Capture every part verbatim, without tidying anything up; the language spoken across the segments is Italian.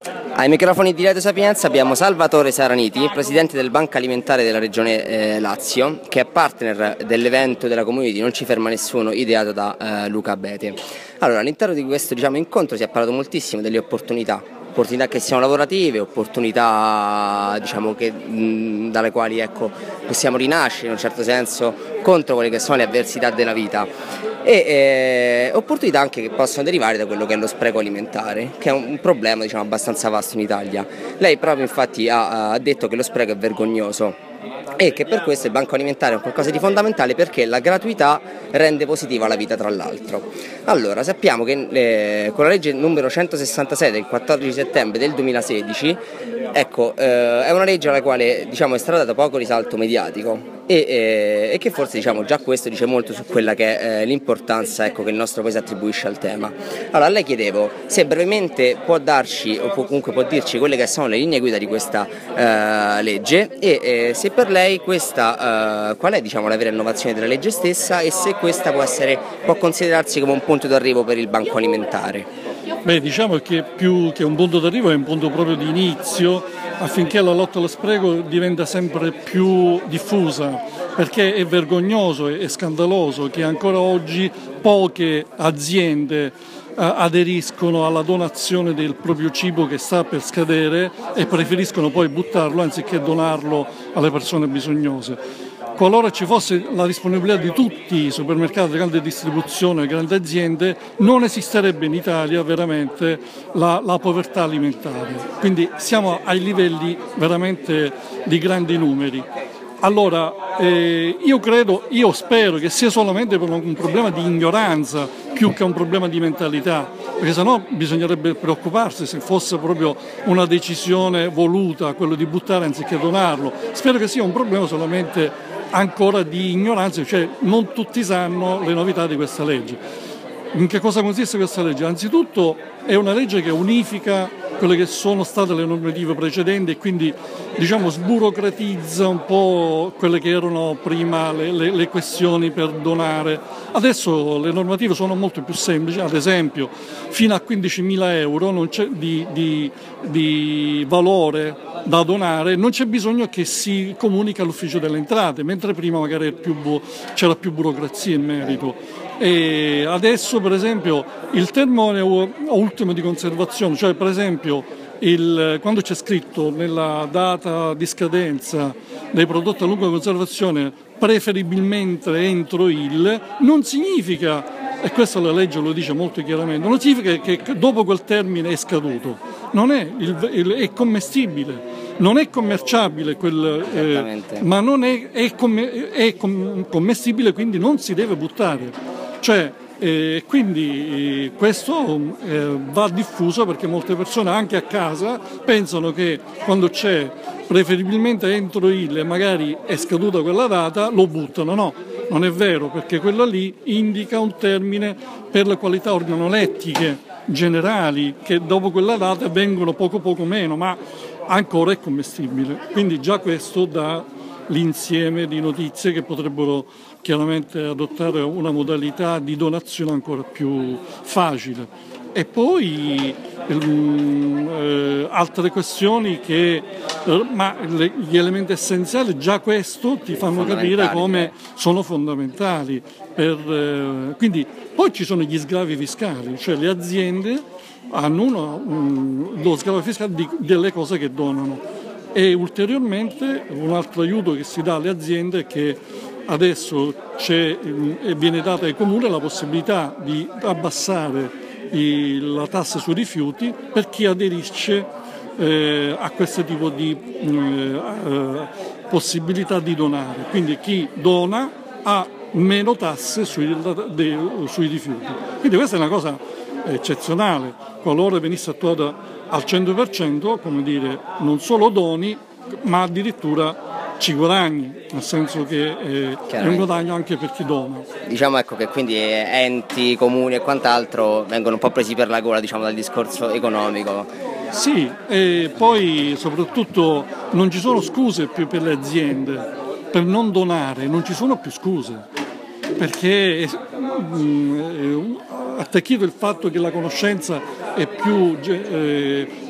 Ai microfoni di Radio Sapienza abbiamo Salvatore Saraniti, presidente del Banco Alimentare della Regione eh, Lazio, che è partner dell'evento della community Non ci ferma nessuno, ideato da eh, Luca Abete. Allora, all'interno di questo diciamo, incontro si è parlato moltissimo delle opportunità, opportunità che siano lavorative, opportunità diciamo, che, mh, dalle quali ecco, possiamo rinascere in un certo senso contro quelle che sono le avversità della vita e eh, opportunità anche che possono derivare da quello che è lo spreco alimentare, che è un, un problema diciamo, abbastanza vasto in Italia. Lei proprio infatti ha, ha detto che lo spreco è vergognoso e che per questo il banco alimentare è un qualcosa di fondamentale perché la gratuità rende positiva la vita tra l'altro. Allora sappiamo che eh, con la legge numero centosessantasei del quattordici settembre del duemilasedici ecco, eh, è una legge alla quale diciamo, è stato dato poco risalto mediatico e, eh, e che forse diciamo, già questo dice molto su quella che è eh, l'importanza ecco, che il nostro paese attribuisce al tema. Allora a lei chiedevo se brevemente può darci o può, comunque può dirci quelle che sono le linee guida di questa eh, legge e eh, se per lei questa uh, qual è diciamo, la vera innovazione della legge stessa e se questa può, essere, può considerarsi come un punto d'arrivo per il banco alimentare. Beh, diciamo che più che un punto d'arrivo è un punto proprio di inizio affinché la lotta allo spreco diventa sempre più diffusa, perché è vergognoso e scandaloso che ancora oggi poche aziende aderiscono alla donazione del proprio cibo che sta per scadere e preferiscono poi buttarlo anziché donarlo alle persone bisognose. Qualora ci fosse la disponibilità di tutti i supermercati di grande distribuzione, le grandi aziende, non esisterebbe in Italia veramente la, la povertà alimentare. Quindi siamo ai livelli veramente di grandi numeri. Allora, eh, io credo, io spero che sia solamente per un problema di ignoranza più che un problema di mentalità, perché sennò bisognerebbe preoccuparsi se fosse proprio una decisione voluta, quello di buttare anziché donarlo. Spero che sia un problema solamente ancora di ignoranza, cioè non tutti sanno le novità di questa legge. In che cosa consiste questa legge? Anzitutto è una legge che unifica quelle che sono state le normative precedenti e quindi diciamo sburocratizza un po' quelle che erano prima le, le, le questioni per donare. Adesso le normative sono molto più semplici, ad esempio fino a quindicimila euro non c'è di, di, di valore da donare, non c'è bisogno che si comunichi all'ufficio delle entrate, mentre prima magari più, c'era più burocrazia in merito. E adesso per esempio il termine ultimo di conservazione, cioè per esempio il, quando c'è scritto nella data di scadenza dei prodotti a lunga conservazione preferibilmente entro il, non significa, e questa la legge lo dice molto chiaramente, non significa che dopo quel termine è scaduto, non è, il, il, è commestibile. Non è commerciabile, quel, eh, ma non è, è, comm- è commestibile, quindi non si deve buttare. Cioè, eh, quindi eh, questo eh, va diffuso perché molte persone anche a casa pensano che quando c'è preferibilmente entro il e magari è scaduta quella data lo buttano. No, non è vero, perché quello lì indica un termine per le qualità organolettiche generali che dopo quella data vengono poco poco meno, ma ancora è commestibile. Quindi già questo dà l'insieme di notizie che potrebbero chiaramente adottare una modalità di donazione ancora più facile. E poi eh, altre questioni che, eh, ma le, gli elementi essenziali, già questo ti fanno capire come sono fondamentali. Per, eh, quindi poi ci sono gli sgravi fiscali, cioè le aziende hanno uno, um, lo sgravo fiscale di, delle cose che donano. E ulteriormente un altro aiuto che si dà alle aziende è che adesso c'è, viene data ai comuni la possibilità di abbassare i, la tassa sui rifiuti per chi aderisce eh, a questo tipo di eh, eh, possibilità di donare. Quindi chi dona ha meno tasse sui, de, sui rifiuti. Quindi questa è una cosa eccezionale. Qualora venisse attuata al cento per cento, come dire, non solo doni, ma addirittura ci guadagni, nel senso che eh, è un guadagno anche per chi dona. Diciamo ecco che quindi enti, comuni e quant'altro vengono un po' presi per la gola diciamo, dal discorso economico. Sì, e poi soprattutto non ci sono scuse più per le aziende, per non donare non ci sono più scuse, perché mh, attecchito il fatto che la conoscenza è più eh,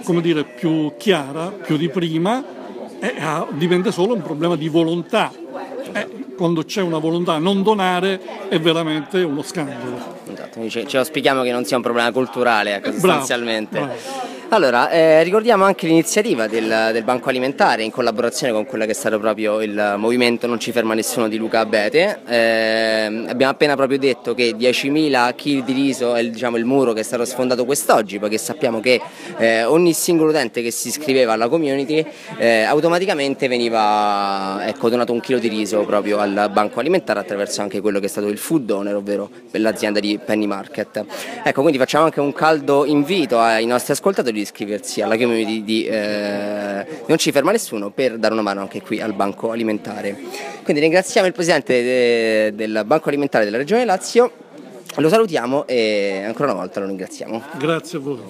come dire, più chiara, più di prima, e ah, diventa solo un problema di volontà. Eh, quando c'è una volontà, non donare è veramente uno scandalo. Esatto, ce, ce lo spieghiamo che non sia un problema culturale, ecco, sostanzialmente. Bravo, bravo. Allora, eh, ricordiamo anche l'iniziativa del, del Banco Alimentare in collaborazione con quello che è stato proprio il movimento Non ci ferma nessuno di Luca Abete. Eh, abbiamo appena proprio detto che diecimila chili di riso è, diciamo, il muro che è stato sfondato quest'oggi, perché sappiamo che eh, ogni singolo utente che si iscriveva alla community eh, automaticamente veniva, ecco, donato un chilo di riso proprio al Banco Alimentare attraverso anche quello che è stato il food donor, ovvero l'azienda di Penny Market. Ecco, quindi facciamo anche un caldo invito ai nostri ascoltatori di iscriversi alla community di eh, Non ci ferma nessuno per dare una mano anche qui al Banco Alimentare. Quindi ringraziamo il presidente de, del Banco Alimentare della Regione Lazio, lo salutiamo e ancora una volta lo ringraziamo. Grazie a voi.